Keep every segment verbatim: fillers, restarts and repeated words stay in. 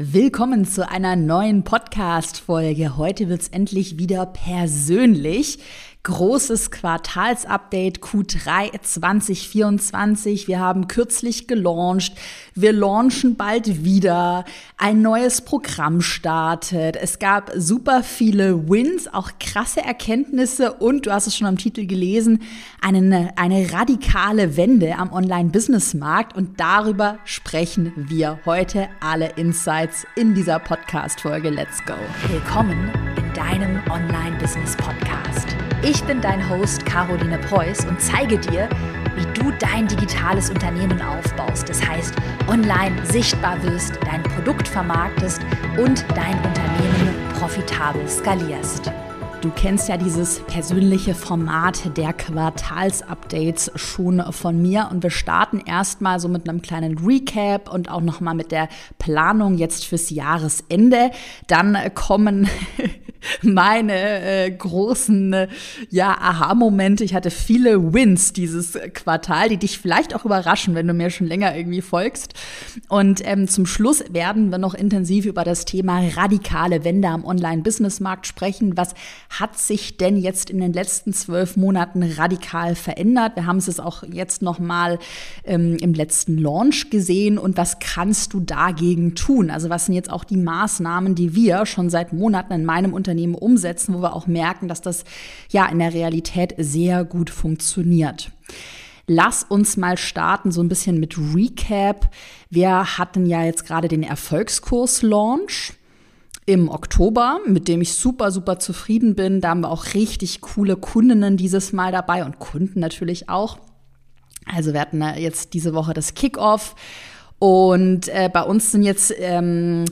Willkommen zu einer neuen Podcast-Folge. Heute wird's endlich wieder persönlich. Großes Quartalsupdate Q drei zwanzig vierundzwanzig. Wir haben kürzlich gelauncht. Wir launchen bald wieder. Ein neues Programm startet. Es gab super viele Wins, auch krasse Erkenntnisse und, du hast es schon am Titel gelesen, eine, eine radikale Wende am Online-Business-Markt. Und darüber sprechen wir heute, alle Insights in dieser Podcast-Folge. Let's go. Willkommen in deinem Online-Business-Podcast. Ich bin dein Host Caroline Preuß und zeige dir, wie du dein digitales Unternehmen aufbaust. Das heißt, online sichtbar wirst, dein Produkt vermarktest und dein Unternehmen profitabel skalierst. Du kennst ja dieses persönliche Format der Quartalsupdates schon von mir und wir starten erstmal so mit einem kleinen Recap und auch nochmal mit der Planung jetzt fürs Jahresende. Dann kommen meine äh, großen äh, ja, Aha-Momente. Ich hatte viele Wins dieses Quartal, die dich vielleicht auch überraschen, wenn du mir schon länger irgendwie folgst. Und ähm, zum Schluss werden wir noch intensiv über das Thema radikale Wende am Online-Business-Markt sprechen. Was hat sich denn jetzt in den letzten zwölf Monaten radikal verändert? Wir haben es auch jetzt noch mal ähm, im letzten Launch gesehen. Und was kannst du dagegen tun? Also was sind jetzt auch die Maßnahmen, die wir schon seit Monaten in meinem Unternehmen umsetzen, wo wir auch merken, dass das ja in der Realität sehr gut funktioniert. Lass uns mal starten so ein bisschen mit Recap. Wir hatten ja jetzt gerade den Erfolgskurs-Launch im Oktober, mit dem ich super, super zufrieden bin. Da haben wir auch richtig coole Kundinnen dieses Mal dabei und Kunden natürlich auch. Also wir hatten jetzt diese Woche das Kickoff und äh, bei uns sind jetzt ähm,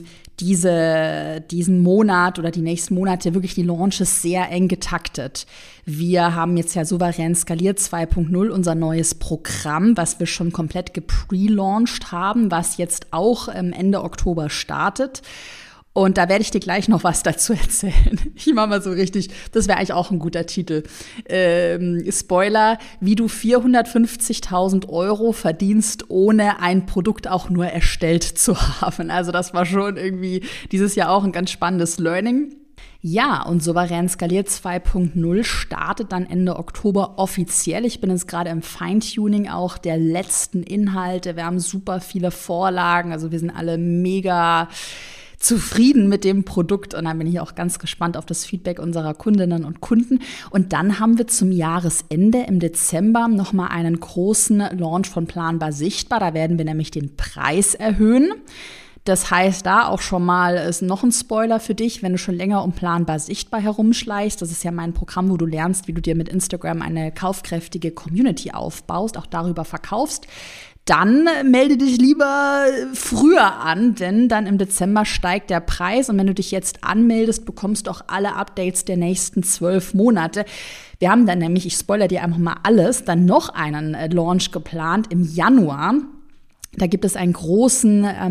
diese, diesen Monat oder die nächsten Monate wirklich die Launches sehr eng getaktet. Wir haben jetzt ja Souverän skaliert zwei Punkt null, unser neues Programm, was wir schon komplett geprelaunched haben, was jetzt auch ähm, Ende Oktober startet. Und da werde ich dir gleich noch was dazu erzählen. Ich mache mal so richtig, das wäre eigentlich auch ein guter Titel. Ähm, Spoiler, wie du vierhundertfünfzigtausend Euro verdienst, ohne ein Produkt auch nur erstellt zu haben. Also das war schon irgendwie dieses Jahr auch ein ganz spannendes Learning. Ja, und Souverän skaliert zwei Punkt null startet dann Ende Oktober offiziell. Ich bin jetzt gerade im Feintuning auch der letzten Inhalte. Wir haben super viele Vorlagen, also wir sind alle mega zufrieden mit dem Produkt und dann bin ich auch ganz gespannt auf das Feedback unserer Kundinnen und Kunden. Und dann haben wir zum Jahresende im Dezember nochmal einen großen Launch von Planbar Sichtbar. Da werden wir nämlich den Preis erhöhen. Das heißt, da auch schon mal ist noch ein Spoiler für dich, wenn du schon länger um Planbar Sichtbar herumschleichst. Das ist ja mein Programm, wo du lernst, wie du dir mit Instagram eine kaufkräftige Community aufbaust, auch darüber verkaufst. Dann melde dich lieber früher an, denn dann im Dezember steigt der Preis und wenn du dich jetzt anmeldest, bekommst du auch alle Updates der nächsten zwölf Monate. Wir haben dann nämlich, ich spoilere dir einfach mal alles, dann noch einen Launch geplant im Januar. Da gibt es einen großen äh,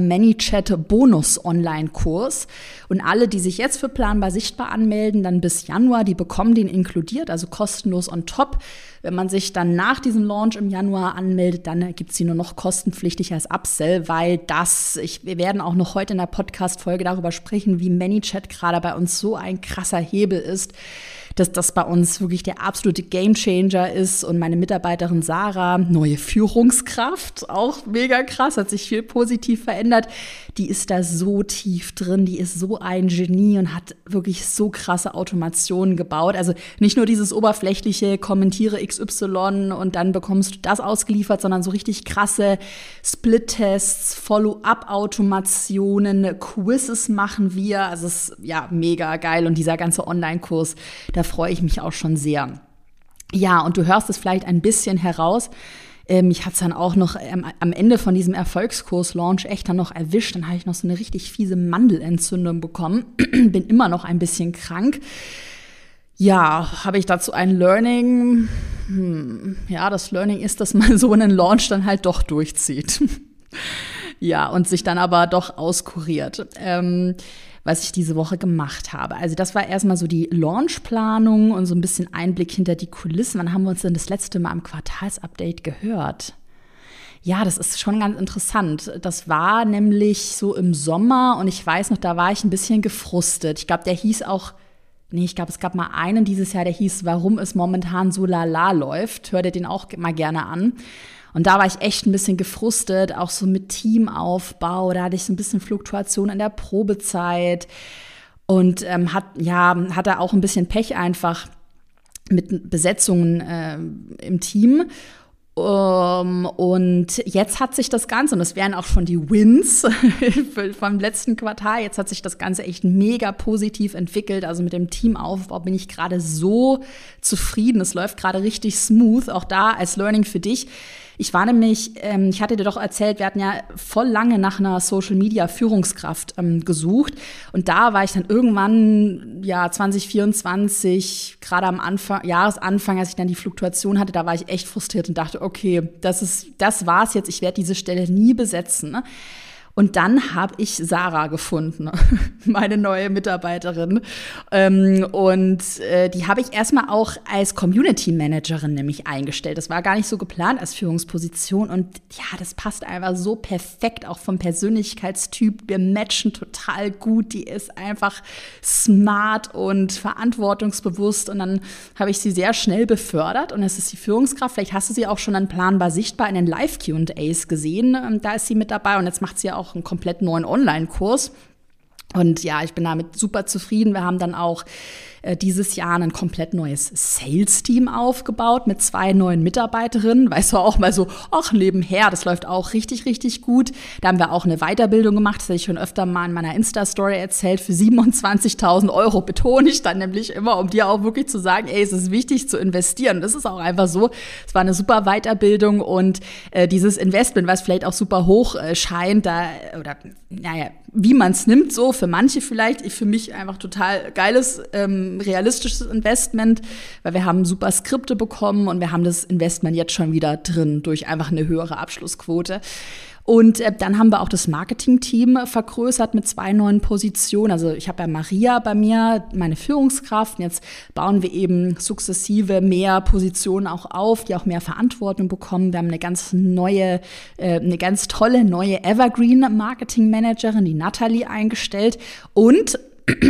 ManyChat-Bonus-Online-Kurs und alle, die sich jetzt für Planbar Sichtbar anmelden, dann bis Januar, die bekommen den inkludiert, also kostenlos on top. Wenn man sich dann nach diesem Launch im Januar anmeldet, dann gibt es sie nur noch kostenpflichtig als Upsell, weil das, ich, wir werden auch noch heute in der Podcast-Folge darüber sprechen, wie ManyChat gerade bei uns so ein krasser Hebel ist, dass das bei uns wirklich der absolute Gamechanger ist und meine Mitarbeiterin Sarah, neue Führungskraft, auch mega krass, hat sich viel positiv verändert, die ist da so tief drin, die ist so ein Genie und hat wirklich so krasse Automationen gebaut, also nicht nur dieses oberflächliche, kommentiere X Y und dann bekommst du das ausgeliefert, sondern so richtig krasse Split-Tests, Follow-up-Automationen, Quizzes machen wir, also es ist ja mega geil und dieser ganze Online-Kurs, da freue ich mich auch schon sehr. Ja, und du hörst es vielleicht ein bisschen heraus. Ähm, mich hat es dann auch noch ähm, am Ende von diesem Erfolgskurs-Launch echt dann noch erwischt. Dann habe ich noch so eine richtig fiese Mandelentzündung bekommen. Bin immer noch ein bisschen krank. Ja, habe ich dazu ein Learning? Hm, ja, das Learning ist, dass man so einen Launch dann halt doch durchzieht. Ja, und sich dann aber doch auskuriert. Ähm, was ich diese Woche gemacht habe. Also das war erstmal so die Launchplanung und so ein bisschen Einblick hinter die Kulissen. Wann haben wir uns denn das letzte Mal am Quartalsupdate gehört? Ja, das ist schon ganz interessant. Das war nämlich so im Sommer und ich weiß noch, da war ich ein bisschen gefrustet. Ich glaube, der hieß auch, nee, ich glaube, es gab mal einen dieses Jahr, der hieß, warum es momentan so lala läuft. Hör dir den auch mal gerne an. Und da war ich echt ein bisschen gefrustet, auch so mit Teamaufbau. Da hatte ich so ein bisschen Fluktuation in der Probezeit und ähm, hat, ja, hatte auch ein bisschen Pech einfach mit Besetzungen äh, im Team. Um, und jetzt hat sich das Ganze, und das wären auch schon die Wins vom letzten Quartal, jetzt hat sich das Ganze echt mega positiv entwickelt. Also mit dem Teamaufbau bin ich gerade so zufrieden. Es läuft gerade richtig smooth. Auch da als Learning für dich. Ich war nämlich, ähm, ich hatte dir doch erzählt, wir hatten ja voll lange nach einer Social-Media-Führungskraft ähm, gesucht. Und da war ich dann irgendwann, ja, zwanzig vierundzwanzig, gerade am Anfang, Jahresanfang, als ich dann die Fluktuation hatte, da war ich echt frustriert und dachte, okay, das ist, das war's jetzt, ich werde diese Stelle nie besetzen. Ne? Und dann habe ich Sarah gefunden, meine neue Mitarbeiterin. Ähm, und äh, die habe ich erstmal auch als Community Managerin nämlich eingestellt. Das war gar nicht so geplant als Führungsposition. Und ja, das passt einfach so perfekt, auch vom Persönlichkeitstyp. Wir matchen total gut. Die ist einfach smart und verantwortungsbewusst. Und dann habe ich sie sehr schnell befördert. Und es ist die Führungskraft. Vielleicht hast du sie auch schon dann planbar sichtbar in den Live-Q und A's gesehen. Und da ist sie mit dabei. Und jetzt macht sie ja auch einen komplett neuen Online-Kurs. Und ja, ich bin damit super zufrieden. Wir haben dann auch äh, dieses Jahr ein komplett neues Sales-Team aufgebaut mit zwei neuen Mitarbeiterinnen. Weißt du, auch mal so, ach, nebenher, das läuft auch richtig, richtig gut. Da haben wir auch eine Weiterbildung gemacht, das habe ich schon öfter mal in meiner Insta-Story erzählt, für siebenundzwanzigtausend Euro betone ich dann nämlich immer, um dir auch wirklich zu sagen, ey, es ist wichtig zu investieren. Das ist auch einfach so. Es war eine super Weiterbildung und äh, dieses Investment, was vielleicht auch super hoch äh, scheint, da, oder, naja, wie man es nimmt, so für manche vielleicht, für mich einfach total geiles, ähm, realistisches Investment, weil wir haben super Skripte bekommen und wir haben das Investment jetzt schon wieder drin durch einfach eine höhere Abschlussquote. Und äh, dann haben wir auch das Marketing-Team vergrößert mit zwei neuen Positionen. Also ich habe ja Maria bei mir, meine Führungskraft. Und jetzt bauen wir eben sukzessive mehr Positionen auch auf, die auch mehr Verantwortung bekommen. Wir haben eine ganz neue, äh, eine ganz tolle neue Evergreen-Marketing-Managerin, die Natalie, eingestellt. Und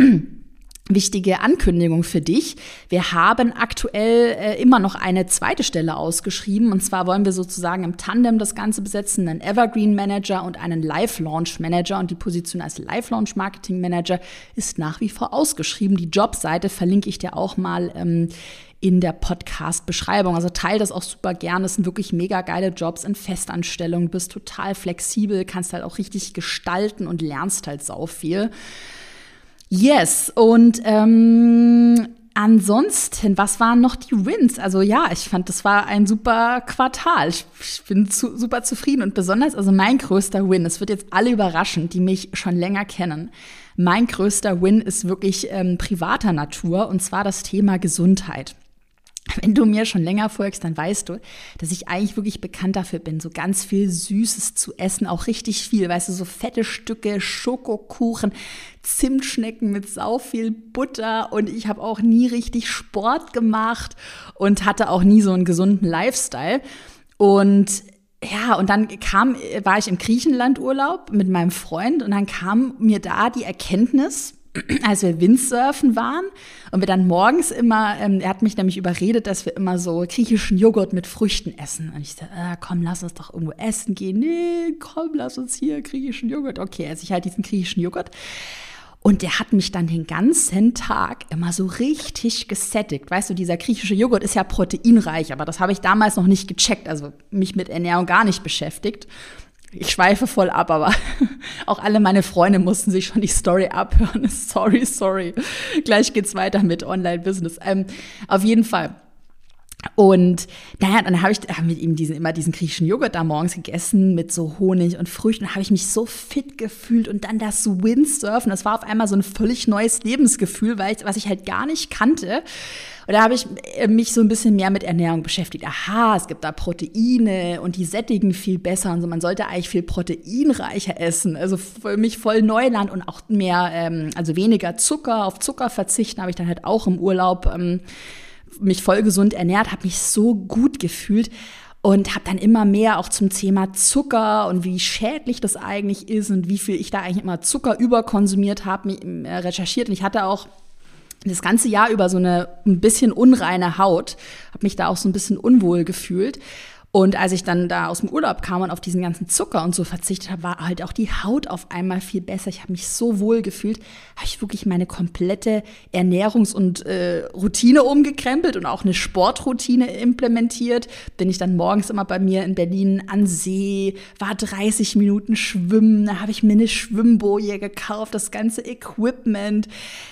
wichtige Ankündigung für dich. Wir haben aktuell äh, immer noch eine zweite Stelle ausgeschrieben. Und zwar wollen wir sozusagen im Tandem das Ganze besetzen, einen Evergreen Manager und einen Live Launch Manager. Und die Position als Live Launch Marketing Manager ist nach wie vor ausgeschrieben. Die Jobseite verlinke ich dir auch mal ähm, in der Podcast-Beschreibung. Also teile das auch super gern. Das sind wirklich mega geile Jobs in Festanstellung. Du bist total flexibel, kannst halt auch richtig gestalten und lernst halt sau viel. Yes, und ähm, ansonsten, was waren noch die Wins? Also ja, ich fand, das war ein super Quartal. Ich, ich bin zu, super zufrieden und besonders, also mein größter Win, es wird jetzt alle überraschen, die mich schon länger kennen. Mein größter Win ist wirklich ähm, privater Natur und zwar das Thema Gesundheit. Wenn du mir schon länger folgst, dann weißt du, dass ich eigentlich wirklich bekannt dafür bin, so ganz viel Süßes zu essen, auch richtig viel, weißt du, so fette Stücke, Schokokuchen, Zimtschnecken mit sau viel Butter und ich habe auch nie richtig Sport gemacht und hatte auch nie so einen gesunden Lifestyle und ja, und dann kam, war ich im Griechenlandurlaub mit meinem Freund und dann kam mir da die Erkenntnis, als wir Windsurfen waren und wir dann morgens immer, ähm, er hat mich nämlich überredet, dass wir immer so griechischen Joghurt mit Früchten essen. Und ich so, äh, komm, lass uns doch irgendwo essen gehen. Nee, komm, lass uns hier griechischen Joghurt. Okay, also ich halt diesen griechischen Joghurt. Und der hat mich dann den ganzen Tag immer so richtig gesättigt. Weißt du, dieser griechische Joghurt ist ja proteinreich, aber das habe ich damals noch nicht gecheckt, also mich mit Ernährung gar nicht beschäftigt. Ich schweife voll ab, aber auch alle meine Freunde mussten sich schon die Story abhören. Sorry, sorry. Gleich geht's weiter mit Online-Business. Ähm, auf jeden Fall. Und naja, dann habe ich hab mit ihm diesen, immer diesen griechischen Joghurt da morgens gegessen mit so Honig und Früchten. Da habe ich mich so fit gefühlt und dann das Windsurfen. Das war auf einmal so ein völlig neues Lebensgefühl, weil ich, was ich halt gar nicht kannte. Und da habe ich mich so ein bisschen mehr mit Ernährung beschäftigt. Aha, es gibt da Proteine und die sättigen viel besser und so. Man sollte eigentlich viel proteinreicher essen. Also für mich voll Neuland und auch mehr, ähm, also weniger Zucker, auf Zucker verzichten habe ich dann halt auch im Urlaub ähm, mich voll gesund ernährt, habe mich so gut gefühlt. Und habe dann immer mehr auch zum Thema Zucker und wie schädlich das eigentlich ist und wie viel ich da eigentlich immer Zucker überkonsumiert habe, recherchiert. Und ich hatte auch das ganze Jahr über so eine ein bisschen unreine Haut, habe mich da auch so ein bisschen unwohl gefühlt. Und als ich dann da aus dem Urlaub kam und auf diesen ganzen Zucker und so verzichtet habe, war halt auch die Haut auf einmal viel besser. Ich habe mich so wohl gefühlt, habe ich wirklich meine komplette Ernährungs- und äh, Routine umgekrempelt und auch eine Sportroutine implementiert. Bin ich dann morgens immer bei mir in Berlin an See, war dreißig Minuten schwimmen, da habe ich mir eine Schwimmboje gekauft, das ganze Equipment.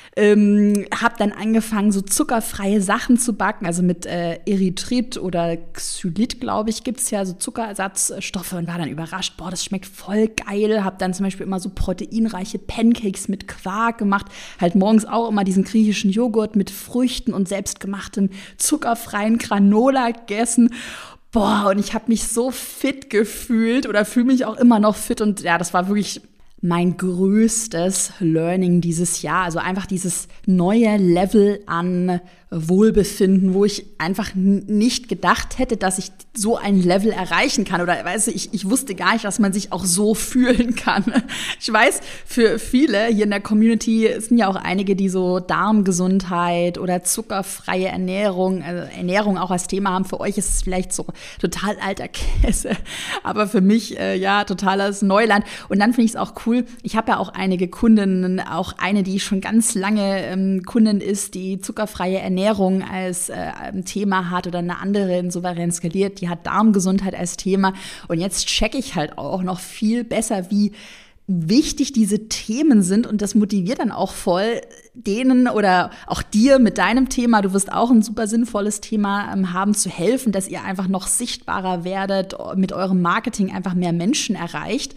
Ähm, habe dann angefangen, so zuckerfreie Sachen zu backen, also mit äh, Erythrit oder Xylit, glaube ich, gibt's ja so Zuckerersatzstoffe und war dann überrascht, boah, das schmeckt voll geil. Habe dann zum Beispiel immer so proteinreiche Pancakes mit Quark gemacht, halt morgens auch immer diesen griechischen Joghurt mit Früchten und selbstgemachtem zuckerfreien Granola gegessen. Boah, und ich habe mich so fit gefühlt oder fühle mich auch immer noch fit und ja, das war wirklich mein größtes Learning dieses Jahr. Also einfach dieses neue Level an Wohlbefinden, wo ich einfach n- nicht gedacht hätte, dass ich so ein Level erreichen kann. Oder weißt du, ich, ich wusste gar nicht, dass man sich auch so fühlen kann. Ich weiß, für viele hier in der Community sind ja auch einige, die so Darmgesundheit oder zuckerfreie Ernährung, also Ernährung auch als Thema haben. Für euch ist es vielleicht so total alter Käse. Aber für mich, äh, ja, totales Neuland. Und dann finde ich es auch cool. Ich habe ja auch einige Kundinnen, auch eine, die schon ganz lange ähm, Kundin ist, die zuckerfreie Ernährung Ernährung als äh, ein Thema hat oder eine andere in Souverän skaliert, die hat Darmgesundheit als Thema. Und jetzt checke ich halt auch noch viel besser, wie wichtig diese Themen sind und das motiviert dann auch voll denen oder auch dir mit deinem Thema, du wirst auch ein super sinnvolles Thema ähm, haben, zu helfen, dass ihr einfach noch sichtbarer werdet, mit eurem Marketing einfach mehr Menschen erreicht.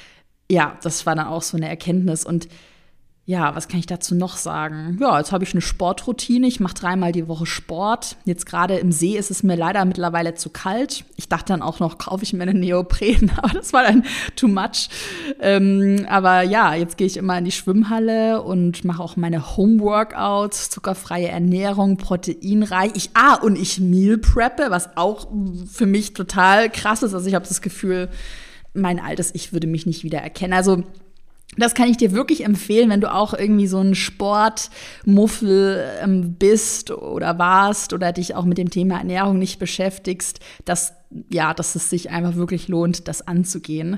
Ja, das war dann auch so eine Erkenntnis und ja, was kann ich dazu noch sagen? Ja, jetzt habe ich eine Sportroutine. Ich mache dreimal die Woche Sport. Jetzt gerade im See ist es mir leider mittlerweile zu kalt. Ich dachte dann auch noch, kaufe ich mir einen Neopren, aber das war dann too much. Ähm, aber ja, jetzt gehe ich immer in die Schwimmhalle und mache auch meine Home-Workouts, zuckerfreie Ernährung, proteinreich. Ich, ah, und ich Meal preppe, was auch für mich total krass ist. Also ich habe das Gefühl, mein altes Ich würde mich nicht wiedererkennen. Also das kann ich dir wirklich empfehlen, wenn du auch irgendwie so ein Sportmuffel ähm, bist oder warst oder dich auch mit dem Thema Ernährung nicht beschäftigst, dass, ja, dass es sich einfach wirklich lohnt, das anzugehen.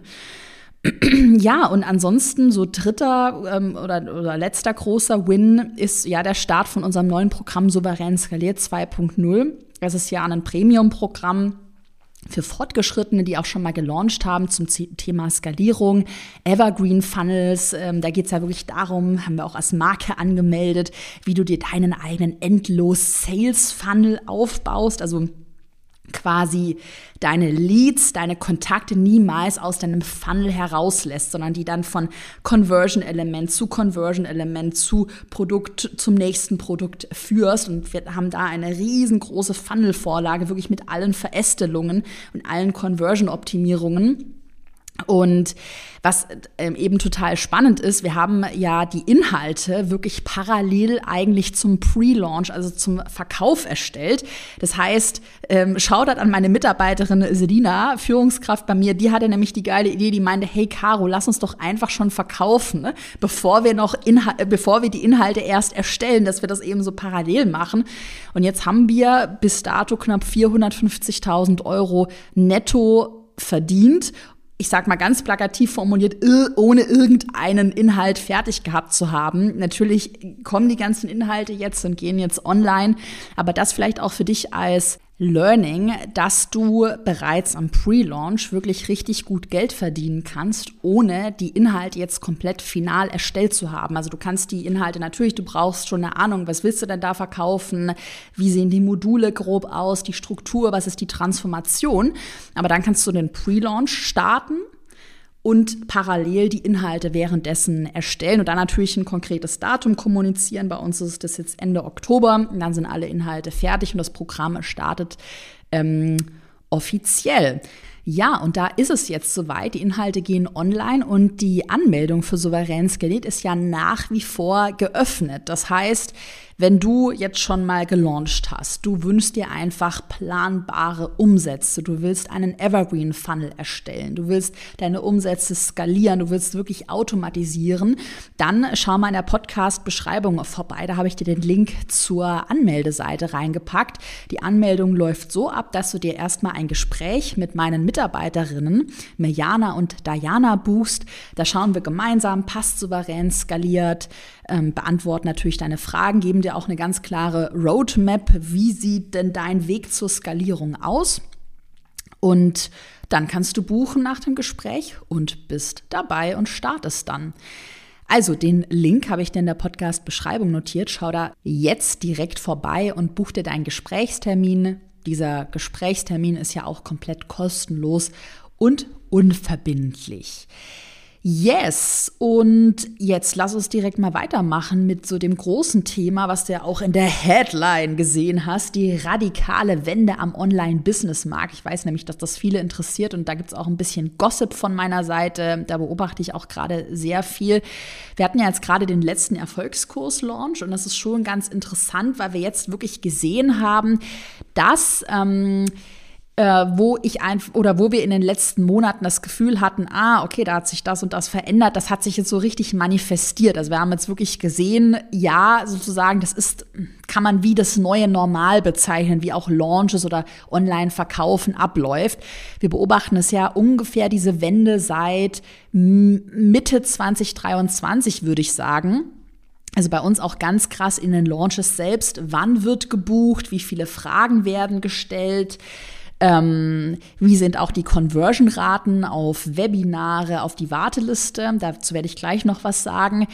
Ja, und ansonsten so dritter ähm, oder, oder letzter großer Win ist ja der Start von unserem neuen Programm Souverän skaliert zwei Punkt null. Das ist ja ein Premium-Programm für Fortgeschrittene, die auch schon mal gelauncht haben zum Thema Skalierung, Evergreen Funnels, ähm, da geht es ja wirklich darum, haben wir auch als Marke angemeldet, wie du dir deinen eigenen Endlos-Sales-Funnel aufbaust, also quasi deine Leads, deine Kontakte niemals aus deinem Funnel herauslässt, sondern die dann von Conversion-Element zu Conversion-Element zu Produkt, zum nächsten Produkt führst. Und wir haben da eine riesengroße Funnel-Vorlage, wirklich mit allen Verästelungen und allen Conversion-Optimierungen. Und was ähm, eben total spannend ist, wir haben ja die Inhalte wirklich parallel eigentlich zum Pre-Launch, also zum Verkauf erstellt. Das heißt, ähm, Shoutout an meine Mitarbeiterin Selina, Führungskraft bei mir, die hatte nämlich die geile Idee, die meinte, hey Caro, lass uns doch einfach schon verkaufen, ne? bevor wir noch Inhal- bevor wir die Inhalte erst erstellen, dass wir das eben so parallel machen. Und jetzt haben wir bis dato knapp vierhundertfünfzigtausend Euro netto verdient. Ich sag mal ganz plakativ formuliert, ohne irgendeinen Inhalt fertig gehabt zu haben. Natürlich kommen die ganzen Inhalte jetzt und gehen jetzt online, aber das vielleicht auch für dich als Learning, dass du bereits am Pre-Launch wirklich richtig gut Geld verdienen kannst, ohne die Inhalte jetzt komplett final erstellt zu haben. Also du kannst die Inhalte natürlich, du brauchst schon eine Ahnung, was willst du denn da verkaufen, wie sehen die Module grob aus, die Struktur, was ist die Transformation. Aber dann kannst du den Pre-Launch starten und parallel die Inhalte währenddessen erstellen und dann natürlich ein konkretes Datum kommunizieren. Bei uns ist das jetzt Ende Oktober und dann sind alle Inhalte fertig und das Programm startet ähm, offiziell. Ja, und da ist es jetzt soweit. Die Inhalte gehen online und die Anmeldung für Souverän Skaliert ist ja nach wie vor geöffnet. Das heißt, wenn du jetzt schon mal gelauncht hast, du wünschst dir einfach planbare Umsätze, du willst einen Evergreen-Funnel erstellen, du willst deine Umsätze skalieren, du willst wirklich automatisieren, dann schau mal in der Podcast-Beschreibung vorbei. Da habe ich dir den Link zur Anmeldeseite reingepackt. Die Anmeldung läuft so ab, dass du dir erstmal ein Gespräch mit meinen Mitarbeiterinnen, Mirjana und Diana, buchst. Da schauen wir gemeinsam, passt Souverän Skaliert, ähm, beantworten natürlich deine Fragen, geben dir auch eine ganz klare Roadmap, wie sieht denn dein Weg zur Skalierung aus? Und dann kannst du buchen nach dem Gespräch und bist dabei und startest dann. Also den Link habe ich dir in der Podcast-Beschreibung notiert. Schau da jetzt direkt vorbei und buch dir deinen Gesprächstermin. Dieser Gesprächstermin ist ja auch komplett kostenlos und unverbindlich. Yes, und jetzt lass uns direkt mal weitermachen mit so dem großen Thema, was du ja auch in der Headline gesehen hast, die radikale Wende am Online-Business-Markt. Ich weiß nämlich, dass das viele interessiert und da gibt es auch ein bisschen Gossip von meiner Seite. Da beobachte ich auch gerade sehr viel. Wir hatten ja jetzt gerade den letzten Erfolgskurs-Launch und das ist schon ganz interessant, weil wir jetzt wirklich gesehen haben, dass ähm, Äh, wo ich einfach oder wo wir in den letzten Monaten das Gefühl hatten, ah, okay, da hat sich das und das verändert, das hat sich jetzt so richtig manifestiert. Also wir haben jetzt wirklich gesehen, ja, sozusagen, das ist, kann man wie das neue Normal bezeichnen, wie auch Launches oder Online-Verkaufen abläuft. Wir beobachten es ja ungefähr diese Wende seit Mitte zwanzig dreiundzwanzig, würde ich sagen. Also bei uns auch ganz krass in den Launches selbst. Wann wird gebucht? Wie viele Fragen werden gestellt? Ähm, wie sind auch die Conversion-Raten auf Webinare, auf die Warteliste? Dazu werde ich gleich noch was sagen.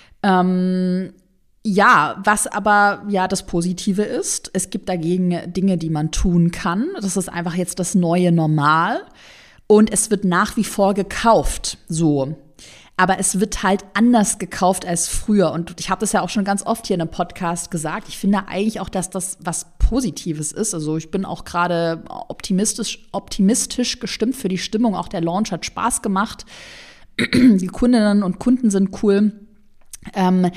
Ähm, ja, was aber ja das Positive ist, es gibt dagegen Dinge, die man tun kann. Das ist einfach jetzt das neue Normal. Und es wird nach wie vor gekauft, so. Aber es wird halt anders gekauft als früher. Und ich habe das ja auch schon ganz oft hier in einem Podcast gesagt. Ich finde eigentlich auch, dass das was Positives ist. Also ich bin auch gerade optimistisch, optimistisch gestimmt für die Stimmung. Auch der Launch hat Spaß gemacht. Die Kundinnen und Kunden sind cool. Ähm,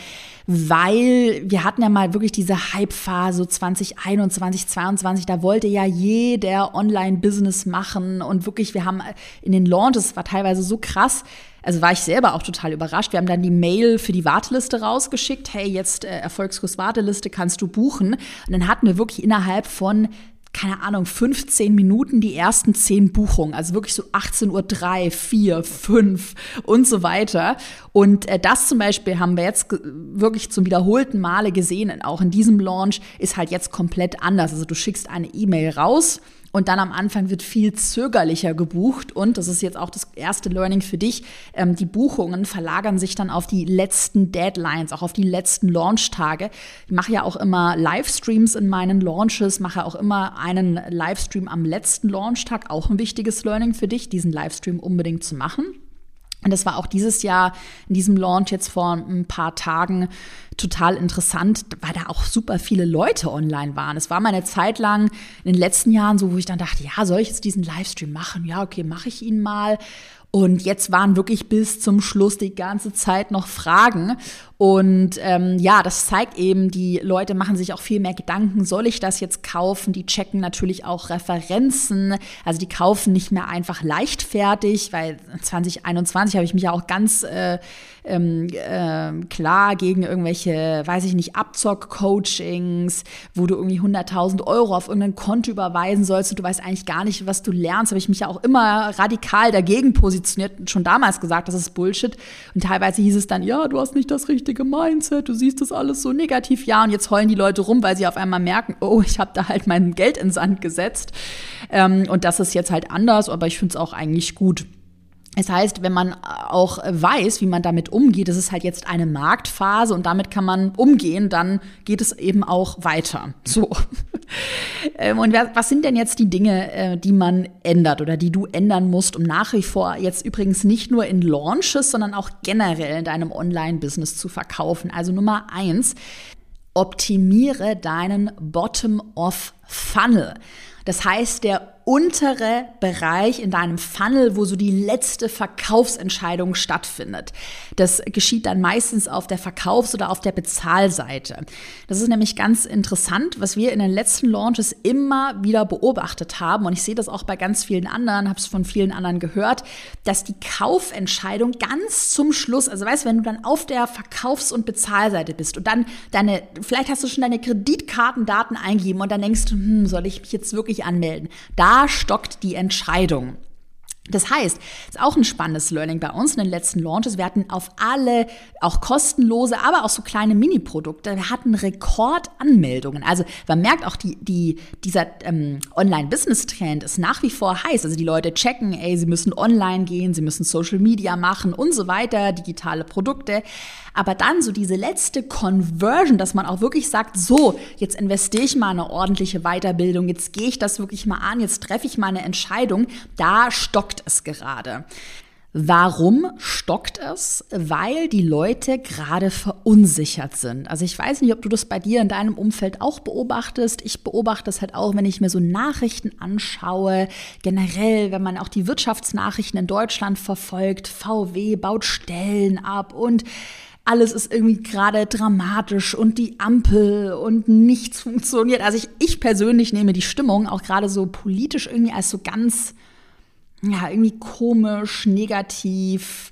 weil wir hatten ja mal wirklich diese Hype-Phase zwanzig einundzwanzig, zweiundzwanzig, da wollte ja jeder Online-Business machen und wirklich, wir haben in den Launches, war teilweise so krass, also war ich selber auch total überrascht, wir haben dann die Mail für die Warteliste rausgeschickt, hey, jetzt äh, Erfolgskurs Warteliste, kannst du buchen? Und dann hatten wir wirklich innerhalb von keine Ahnung, fünfzehn Minuten die ersten zehn Buchungen, also wirklich so achtzehn Uhr drei, vier, fünf und so weiter. Und äh, das zum Beispiel haben wir jetzt ge- wirklich zum wiederholten Male gesehen, auch in diesem Launch ist halt jetzt komplett anders. Also du schickst eine E-Mail raus und dann am Anfang wird viel zögerlicher gebucht und das ist jetzt auch das erste Learning für dich, ähm, die Buchungen verlagern sich dann auf die letzten Deadlines, auch auf die letzten Launchtage. Ich mache ja auch immer Livestreams in meinen Launches, mache auch immer einen Livestream am letzten Launchtag, auch ein wichtiges Learning für dich, diesen Livestream unbedingt zu machen. Und das war auch dieses Jahr in diesem Launch jetzt vor ein paar Tagen total interessant, weil da auch super viele Leute online waren. Es war mal eine Zeit lang in den letzten Jahren so, wo ich dann dachte, ja, soll ich jetzt diesen Livestream machen? Ja, okay, mache ich ihn mal. Und jetzt waren wirklich bis zum Schluss die ganze Zeit noch Fragen. Und ähm, ja, das zeigt eben, die Leute machen sich auch viel mehr Gedanken, soll ich das jetzt kaufen? Die checken natürlich auch Referenzen. Also die kaufen nicht mehr einfach leichtfertig, weil zwanzig einundzwanzig habe ich mich ja auch ganz äh, ähm, äh, klar gegen irgendwelche, weiß ich nicht, Abzock-Coachings, wo du irgendwie hunderttausend Euro auf irgendein Konto überweisen sollst und du weißt eigentlich gar nicht, was du lernst. Habe ich mich ja auch immer radikal dagegen positioniert und schon damals gesagt, das ist Bullshit. Und teilweise hieß es dann, ja, du hast nicht das richtige Mindset, du siehst das alles so negativ. Ja, und jetzt heulen die Leute rum, weil sie auf einmal merken, oh, ich habe da halt mein Geld in den Sand gesetzt. Ähm, und das ist jetzt halt anders, aber ich finde es auch eigentlich gut. Das heißt, wenn man auch weiß, wie man damit umgeht, das ist halt jetzt eine Marktphase und damit kann man umgehen, dann geht es eben auch weiter. So. Und was sind denn jetzt die Dinge, die man ändert oder die du ändern musst, um nach wie vor jetzt übrigens nicht nur in Launches, sondern auch generell in deinem Online-Business zu verkaufen? Also Nummer eins, optimiere deinen Bottom-of-Funnel. Das heißt, der untere Bereich in deinem Funnel, wo so die letzte Verkaufsentscheidung stattfindet. Das geschieht dann meistens auf der Verkaufs- oder auf der Bezahlseite. Das ist nämlich ganz interessant, was wir in den letzten Launches immer wieder beobachtet haben. Und ich sehe das auch bei ganz vielen anderen, habe es von vielen anderen gehört, dass die Kaufentscheidung ganz zum Schluss, also weißt du, wenn du dann auf der Verkaufs- und Bezahlseite bist und dann deine, vielleicht hast du schon deine Kreditkartendaten eingegeben und dann denkst du, hm, soll ich mich jetzt wirklich anmelden? Da stockt die Entscheidung. Das heißt, ist auch ein spannendes Learning bei uns in den letzten Launches. Wir hatten auf alle, auch kostenlose, aber auch so kleine Mini-Produkte, wir hatten Rekordanmeldungen. Also man merkt auch, die, die, dieser ähm, Online-Business-Trend ist nach wie vor heiß. Also die Leute checken, ey, sie müssen online gehen, sie müssen Social Media machen und so weiter, digitale Produkte. Aber dann so diese letzte Conversion, dass man auch wirklich sagt, so, jetzt investiere ich mal eine ordentliche Weiterbildung, jetzt gehe ich das wirklich mal an, jetzt treffe ich mal eine Entscheidung, da stockt es gerade. Warum stockt es? Weil die Leute gerade verunsichert sind. Also ich weiß nicht, ob du das bei dir in deinem Umfeld auch beobachtest. Ich beobachte es halt auch, wenn ich mir so Nachrichten anschaue. Generell, wenn man auch die Wirtschaftsnachrichten in Deutschland verfolgt. V W baut Stellen ab und alles ist irgendwie gerade dramatisch und die Ampel und nichts funktioniert. Also ich, ich persönlich nehme die Stimmung auch gerade so politisch irgendwie als so ganz, ja, irgendwie komisch, negativ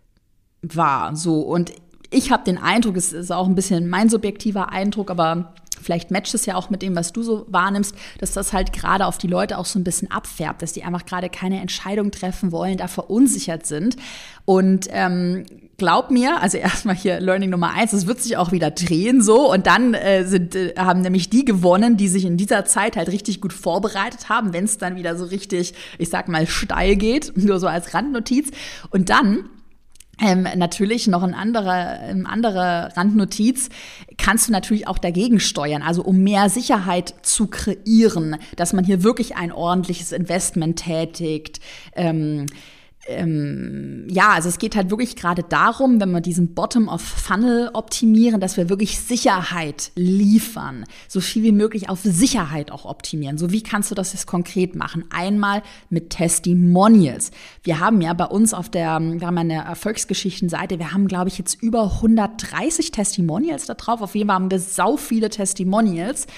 wahr. So. Und ich habe den Eindruck, es ist auch ein bisschen mein subjektiver Eindruck, aber vielleicht matcht es ja auch mit dem, was du so wahrnimmst, dass das halt gerade auf die Leute auch so ein bisschen abfärbt, dass die einfach gerade keine Entscheidung treffen wollen, da verunsichert sind. Und ähm, glaub mir, also erstmal hier Learning Nummer eins, es wird sich auch wieder drehen so und dann äh, sind, äh, haben nämlich die gewonnen, die sich in dieser Zeit halt richtig gut vorbereitet haben, wenn es dann wieder so richtig, ich sag mal, steil geht, nur so als Randnotiz. Und dann Ähm, natürlich noch ein anderer, eine andere Randnotiz, kannst du natürlich auch dagegen steuern, also um mehr Sicherheit zu kreieren, dass man hier wirklich ein ordentliches Investment tätigt. Ähm, ähm, ja, also es geht halt wirklich gerade darum, wenn wir diesen Bottom-of-Funnel optimieren, dass wir wirklich Sicherheit liefern, so viel wie möglich auf Sicherheit auch optimieren. So wie kannst du das jetzt konkret machen? Einmal mit Testimonials. Wir haben ja bei uns auf der, wir haben eine Erfolgsgeschichtenseite, wir haben, glaube ich, jetzt über hundertdreißig Testimonials da drauf. Auf jeden Fall haben wir sau viele Testimonials.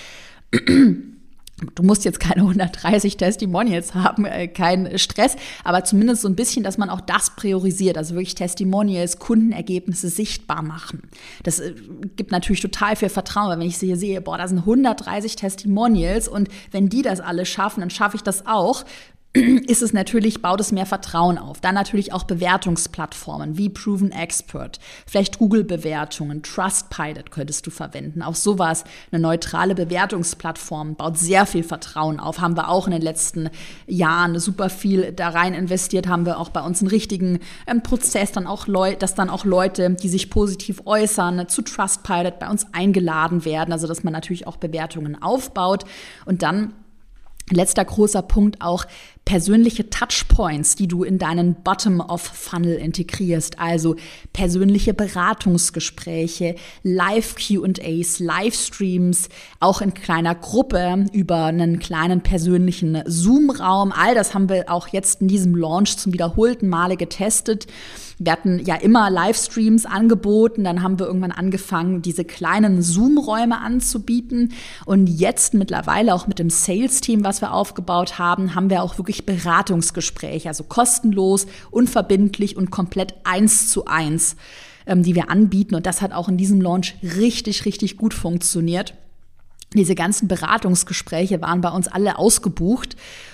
Du musst jetzt keine hundertdreißig Testimonials haben, äh, kein Stress, aber zumindest so ein bisschen, dass man auch das priorisiert, also wirklich Testimonials, Kundenergebnisse sichtbar machen. Das äh, gibt natürlich total viel Vertrauen, weil wenn ich hier sehe, boah, da sind hundertdreißig Testimonials und wenn die das alle schaffen, dann schaffe ich das auch. Ist es natürlich, baut es mehr Vertrauen auf. Dann natürlich auch Bewertungsplattformen wie Proven Expert, vielleicht Google-Bewertungen, Trustpilot könntest du verwenden. Auch sowas, eine neutrale Bewertungsplattform, baut sehr viel Vertrauen auf. Haben wir auch in den letzten Jahren super viel da rein investiert, haben wir auch bei uns einen richtigen ähm, Prozess, dann auch Leu- dass dann auch Leute, die sich positiv äußern, zu Trustpilot bei uns eingeladen werden, also dass man natürlich auch Bewertungen aufbaut und dann letzter großer Punkt auch persönliche Touchpoints, die du in deinen Bottom-of-Funnel integrierst, also persönliche Beratungsgespräche, Live-Q and A's, Livestreams, auch in kleiner Gruppe über einen kleinen persönlichen Zoom-Raum. All das haben wir auch jetzt in diesem Launch zum wiederholten Male getestet. Wir hatten ja immer Livestreams angeboten, dann haben wir irgendwann angefangen, diese kleinen Zoom-Räume anzubieten und jetzt mittlerweile auch mit dem Sales-Team, was wir aufgebaut haben, haben wir auch wirklich Beratungsgespräche, also kostenlos, unverbindlich und komplett eins zu eins, ähm, die wir anbieten und das hat auch in diesem Launch richtig, richtig gut funktioniert. Diese ganzen Beratungsgespräche waren bei uns alle ausgebucht.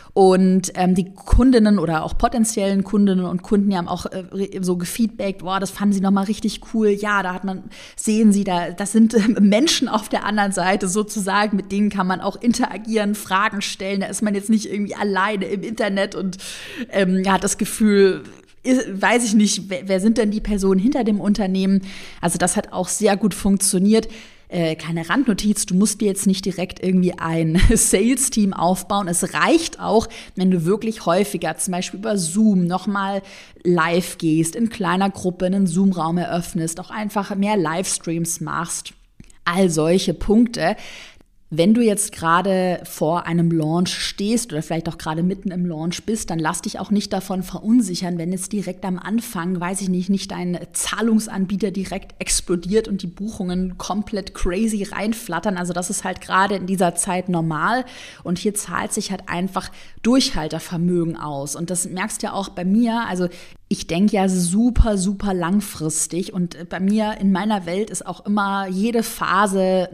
Und ähm, die Kundinnen oder auch potenziellen Kundinnen und Kunden, die haben auch äh, so gefeedbackt, boah, das fanden sie nochmal richtig cool. Ja, da hat man, sehen sie, da, das sind äh, Menschen auf der anderen Seite sozusagen, mit denen kann man auch interagieren, Fragen stellen. Da ist man jetzt nicht irgendwie alleine im Internet und ähm, hat das Gefühl, weiß ich nicht, wer, wer sind denn die Personen hinter dem Unternehmen? Also das hat auch sehr gut funktioniert. Äh, keine Randnotiz, du musst dir jetzt nicht direkt irgendwie ein Sales-Team aufbauen. Es reicht auch, wenn du wirklich häufiger, zum Beispiel über Zoom, nochmal live gehst, in kleiner Gruppe einen Zoom-Raum eröffnest, auch einfach mehr Livestreams machst. All solche Punkte. Wenn du jetzt gerade vor einem Launch stehst oder vielleicht auch gerade mitten im Launch bist, dann lass dich auch nicht davon verunsichern, wenn jetzt direkt am Anfang, weiß ich nicht, nicht dein Zahlungsanbieter direkt explodiert und die Buchungen komplett crazy reinflattern. Also das ist halt gerade in dieser Zeit normal und hier zahlt sich halt einfach Durchhaltevermögen aus. Und das merkst du ja auch bei mir, also ich denke ja super, super langfristig und bei mir in meiner Welt ist auch immer jede Phase,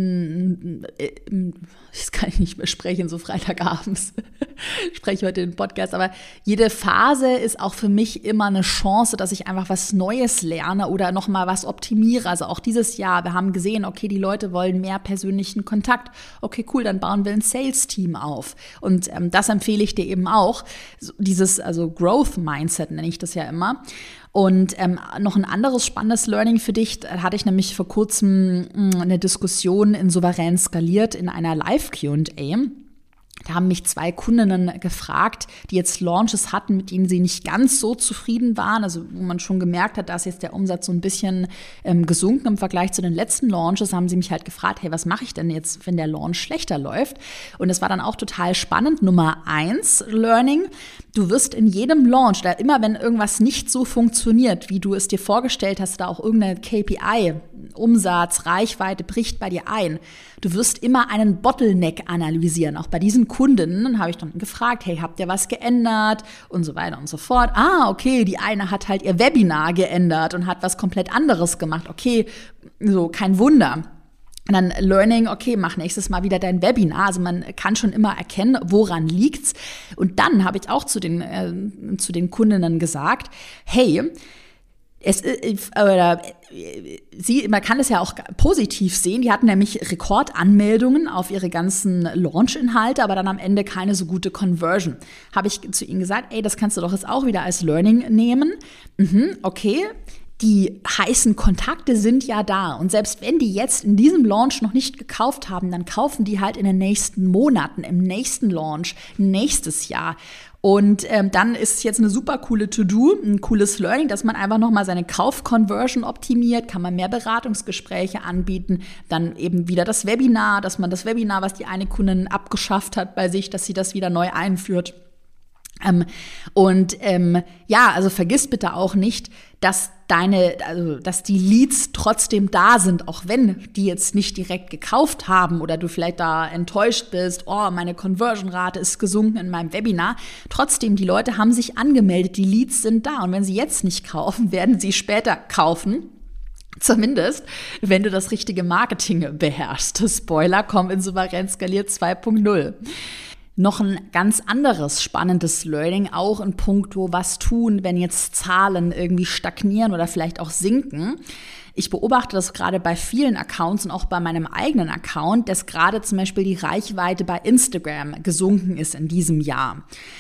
das kann ich nicht mehr sprechen, so Freitagabends, ich spreche heute den Podcast, aber jede Phase ist auch für mich immer eine Chance, dass ich einfach was Neues lerne oder nochmal was optimiere. Also auch dieses Jahr, wir haben gesehen, okay, die Leute wollen mehr persönlichen Kontakt. Okay, cool, dann bauen wir ein Sales-Team auf. Und ähm, das empfehle ich dir eben auch, dieses also Growth-Mindset nenne ich das ja immer. Und ähm, noch ein anderes spannendes Learning für dich, da hatte ich nämlich vor kurzem mh, eine Diskussion in Souverän skaliert in einer Live-Q und A. Da haben mich zwei Kundinnen gefragt, die jetzt Launches hatten, mit denen sie nicht ganz so zufrieden waren, also wo man schon gemerkt hat, da ist jetzt der Umsatz so ein bisschen ähm, gesunken im Vergleich zu den letzten Launches, haben sie mich halt gefragt, hey, was mache ich denn jetzt, wenn der Launch schlechter läuft? Und das war dann auch total spannend. Nummer eins, Learning, du wirst in jedem Launch, da immer wenn irgendwas nicht so funktioniert, wie du es dir vorgestellt hast, da auch irgendeine K P I, Umsatz, Reichweite bricht bei dir ein, du wirst immer einen Bottleneck analysieren. Auch bei diesen Kunden habe ich dann gefragt, hey, habt ihr was geändert? Und so weiter und so fort. Ah, okay, die eine hat halt ihr Webinar geändert und hat was komplett anderes gemacht. Okay, so kein Wunder. Und dann Learning, okay, mach nächstes Mal wieder dein Webinar. Also man kann schon immer erkennen, woran liegt's. Und dann habe ich auch zu den, äh, zu den Kundinnen gesagt, hey, Es, oder, sie, man kann es ja auch positiv sehen. Die hatten nämlich Rekordanmeldungen auf ihre ganzen Launch-Inhalte, aber dann am Ende keine so gute Conversion. Habe ich zu ihnen gesagt, ey, das kannst du doch jetzt auch wieder als Learning nehmen. Mhm, okay. Die heißen Kontakte sind ja da. Und selbst wenn die jetzt in diesem Launch noch nicht gekauft haben, dann kaufen die halt in den nächsten Monaten, im nächsten Launch, nächstes Jahr. Und ähm, dann ist es jetzt eine super coole To-Do, ein cooles Learning, dass man einfach nochmal seine Kauf-Conversion optimiert, kann man mehr Beratungsgespräche anbieten, dann eben wieder das Webinar, dass man das Webinar, was die eine Kundin abgeschafft hat bei sich, dass sie das wieder neu einführt. Ähm, und ähm, ja, also vergiss bitte auch nicht, dass deine, also dass die Leads trotzdem da sind, auch wenn die jetzt nicht direkt gekauft haben oder du vielleicht da enttäuscht bist, oh, meine Conversion-Rate ist gesunken in meinem Webinar. Trotzdem, die Leute haben sich angemeldet, die Leads sind da und wenn sie jetzt nicht kaufen, werden sie später kaufen. Zumindest, wenn du das richtige Marketing beherrschst. Spoiler, komm in Souverän skaliert zwei Punkt null. Noch ein ganz anderes spannendes Learning, auch in puncto was tun, wenn jetzt Zahlen irgendwie stagnieren oder vielleicht auch sinken. Ich beobachte das gerade bei vielen Accounts und auch bei meinem eigenen Account, dass gerade zum Beispiel die Reichweite bei Instagram gesunken ist in diesem Jahr.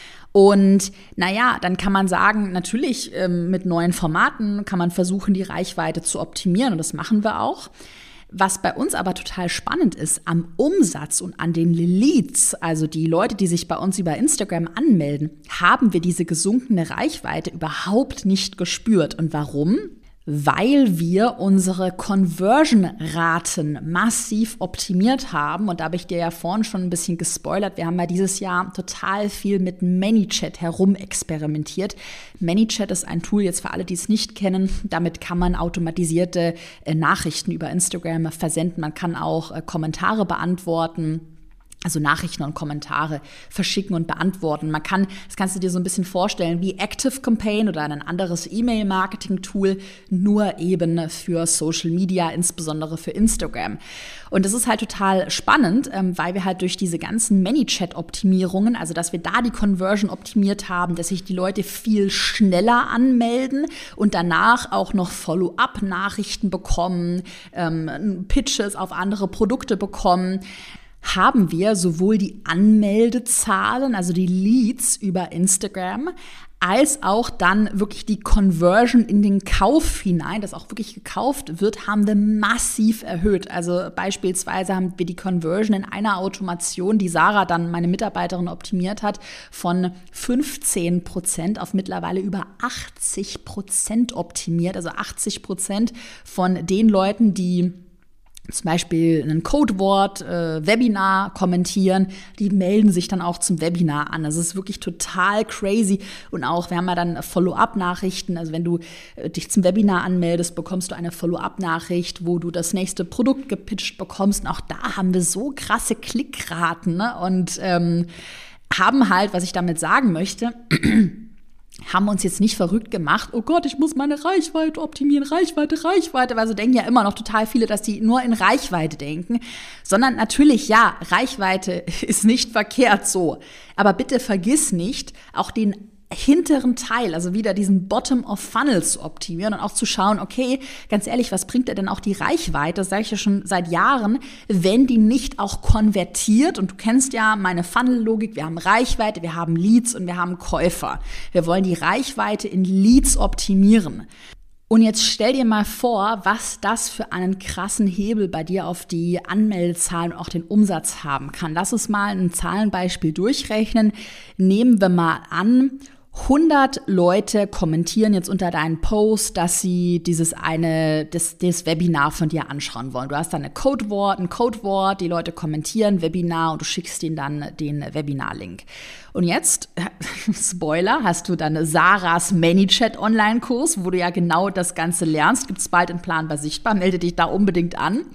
Und naja, dann kann man sagen, natürlich ähm, mit neuen Formaten kann man versuchen, die Reichweite zu optimieren und das machen wir auch. Was bei uns aber total spannend ist, am Umsatz und an den Leads, also die Leute, die sich bei uns über Instagram anmelden, haben wir diese gesunkene Reichweite überhaupt nicht gespürt. Und warum? Weil wir unsere Conversion-Raten massiv optimiert haben. Und da habe ich dir ja vorhin schon ein bisschen gespoilert. Wir haben ja dieses Jahr total viel mit ManyChat herumexperimentiert. ManyChat ist ein Tool, jetzt für alle, die es nicht kennen. Damit kann man automatisierte äh, Nachrichten über Instagram versenden. Man kann auch äh, Kommentare beantworten. Also Nachrichten und Kommentare verschicken und beantworten. Man kann, das kannst du dir so ein bisschen vorstellen, wie Active Campaign oder ein anderes E-Mail-Marketing-Tool, nur eben für Social Media, insbesondere für Instagram. Und das ist halt total spannend, weil wir halt durch diese ganzen ManyChat-Optimierungen, also dass wir da die Conversion optimiert haben, dass sich die Leute viel schneller anmelden und danach auch noch Follow-up-Nachrichten bekommen, ähm, Pitches auf andere Produkte bekommen, haben wir sowohl die Anmeldezahlen, also die Leads über Instagram, als auch dann wirklich die Conversion in den Kauf hinein, dass auch wirklich gekauft wird, haben wir massiv erhöht. Also beispielsweise haben wir die Conversion in einer Automation, die Sarah dann, meine Mitarbeiterin, optimiert hat, von fünfzehn Prozent auf mittlerweile über achtzig Prozent optimiert. Also achtzig Prozent von den Leuten, die zum Beispiel ein Codewort, äh, Webinar kommentieren, die melden sich dann auch zum Webinar an. Das ist wirklich total crazy. Und auch, wir haben ja dann Follow-up-Nachrichten. Also wenn du äh, dich zum Webinar anmeldest, bekommst du eine Follow-up-Nachricht, wo du das nächste Produkt gepitcht bekommst. Und auch da haben wir so krasse Klickraten, ne? Und ähm, haben halt, was ich damit sagen möchte, haben uns jetzt nicht verrückt gemacht, oh Gott, ich muss meine Reichweite optimieren, Reichweite, Reichweite, weil so denken ja immer noch total viele, dass die nur in Reichweite denken, sondern natürlich, ja, Reichweite ist nicht verkehrt so, aber bitte vergiss nicht, auch den hinteren Teil, also wieder diesen Bottom of Funnel zu optimieren und auch zu schauen, okay, ganz ehrlich, was bringt dir denn auch die Reichweite, das sage ich ja schon seit Jahren, wenn die nicht auch konvertiert, und du kennst ja meine Funnel-Logik, wir haben Reichweite, wir haben Leads und wir haben Käufer. Wir wollen die Reichweite in Leads optimieren. Und jetzt stell dir mal vor, was das für einen krassen Hebel bei dir auf die Anmeldezahlen und auch den Umsatz haben kann. Lass uns mal ein Zahlenbeispiel durchrechnen. Nehmen wir mal an, hundert Leute kommentieren jetzt unter deinen Post, dass sie dieses eine, das, das Webinar von dir anschauen wollen. Du hast dann ein Codewort, ein Codewort, die Leute kommentieren Webinar und du schickst ihnen dann den Webinar-Link. Und jetzt, Spoiler, hast du dann Sarahs ManyChat-Online-Kurs, wo du ja genau das Ganze lernst. Gibt's bald in Planbar sichtbar, melde dich da unbedingt an.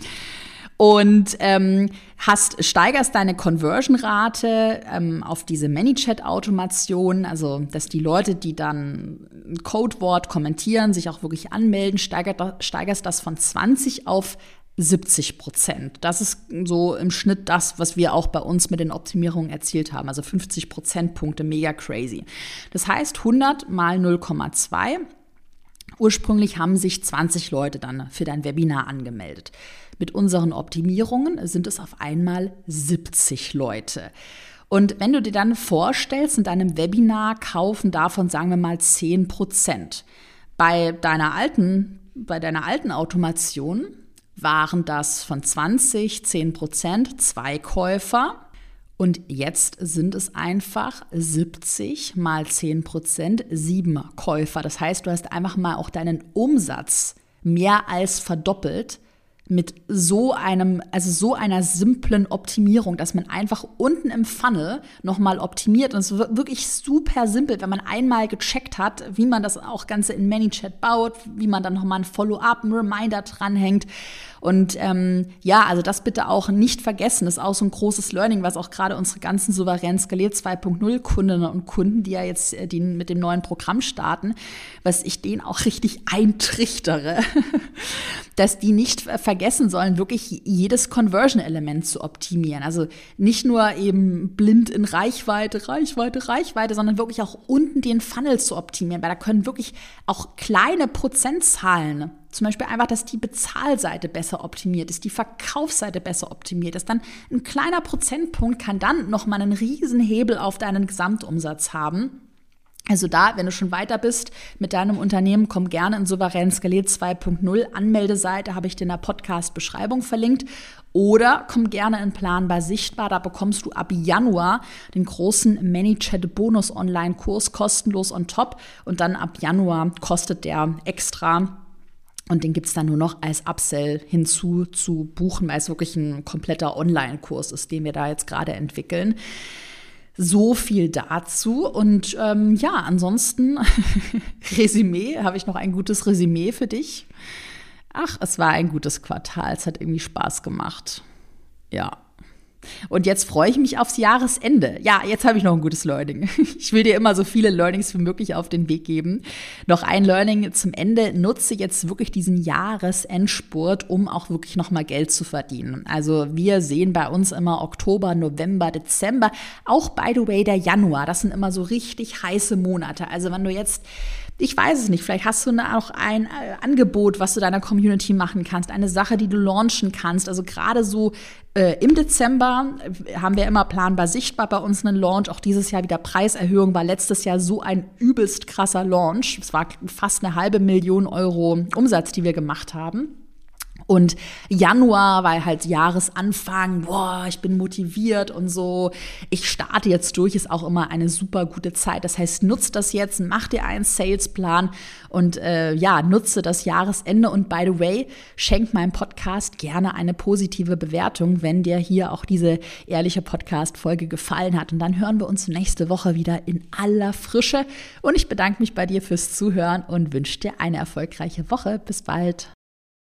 Und ähm, hast, steigerst deine Conversion-Rate ähm, auf diese ManyChat-Automation, also dass die Leute, die dann ein Codewort kommentieren, sich auch wirklich anmelden, steigert, steigerst das von zwanzig auf siebzig Prozent. Das ist so im Schnitt das, was wir auch bei uns mit den Optimierungen erzielt haben, also fünfzig Prozentpunkte, mega crazy. Das heißt hundert mal null Komma zwei. Ursprünglich haben sich zwanzig Leute dann für dein Webinar angemeldet. Mit unseren Optimierungen sind es auf einmal siebzig Leute. Und wenn du dir dann vorstellst, in deinem Webinar kaufen davon, sagen wir mal, zehn Prozent. Bei deiner alten, bei deiner alten Automation waren das von zwanzig, zehn Prozent, zwei Käufer. Und jetzt sind es einfach siebzig mal zehn Prozent, sieben Käufer. Das heißt, du hast einfach mal auch deinen Umsatz mehr als verdoppelt mit so einem, also so einer simplen Optimierung, dass man einfach unten im Funnel nochmal optimiert. Und es ist wirklich super simpel, wenn man einmal gecheckt hat, wie man das auch Ganze in ManyChat baut, wie man dann nochmal ein Follow-up, ein Reminder dranhängt. Und ähm, ja, also das bitte auch nicht vergessen. Das ist auch so ein großes Learning, was auch gerade unsere ganzen souverän skaliert zwei Punkt null Kundinnen und Kunden, die ja jetzt äh, die mit dem neuen Programm starten, was ich denen auch richtig eintrichtere, dass die nicht vergessen sollen, wirklich jedes Conversion-Element zu optimieren. Also nicht nur eben blind in Reichweite, Reichweite, Reichweite, sondern wirklich auch unten den Funnel zu optimieren, weil da können wirklich auch kleine Prozentzahlen, zum Beispiel einfach, dass die Bezahlseite besser optimiert ist, die Verkaufsseite besser optimiert ist. Dann ein kleiner Prozentpunkt kann dann nochmal einen riesen Hebel auf deinen Gesamtumsatz haben. Also da, wenn du schon weiter bist mit deinem Unternehmen, komm gerne in souverän skaliert zwei Punkt null. Anmeldeseite habe ich dir in der Podcast-Beschreibung verlinkt. Oder komm gerne in Planbar sichtbar. Da bekommst du ab Januar den großen ManyChat-Bonus-Online-Kurs kostenlos on top. Und dann ab Januar kostet der extra. Und den gibt's dann nur noch als Upsell hinzu zu buchen, weil es wirklich ein kompletter Online-Kurs ist, den wir da jetzt gerade entwickeln. So viel dazu. Und ähm, ja, ansonsten Resümee, habe ich noch ein gutes Resümee für dich. Ach, es war ein gutes Quartal, es hat irgendwie Spaß gemacht. Ja. Und jetzt freue ich mich aufs Jahresende. Ja, jetzt habe ich noch ein gutes Learning. Ich will dir immer so viele Learnings wie möglich auf den Weg geben. Noch ein Learning zum Ende. Nutze jetzt wirklich diesen Jahresendspurt, um auch wirklich nochmal Geld zu verdienen. Also wir sehen bei uns immer Oktober, November, Dezember. Auch, by the way, der Januar. Das sind immer so richtig heiße Monate. Also wenn du jetzt, ich weiß es nicht, vielleicht hast du auch ein Angebot, was du deiner Community machen kannst, eine Sache, die du launchen kannst. Also gerade so äh, im Dezember haben wir immer planbar sichtbar bei uns einen Launch. Auch dieses Jahr wieder Preiserhöhung, war letztes Jahr so ein übelst krasser Launch. Es war fast eine halbe Million Euro Umsatz, die wir gemacht haben. Und Januar, weil halt Jahresanfang, boah, ich bin motiviert und so, ich starte jetzt durch, ist auch immer eine super gute Zeit. Das heißt, nutzt das jetzt, mach dir einen Salesplan und äh, ja, nutze das Jahresende. Und by the way, schenk meinem Podcast gerne eine positive Bewertung, wenn dir hier auch diese ehrliche Podcast-Folge gefallen hat. Und dann hören wir uns nächste Woche wieder in aller Frische. Und ich bedanke mich bei dir fürs Zuhören und wünsche dir eine erfolgreiche Woche. Bis bald.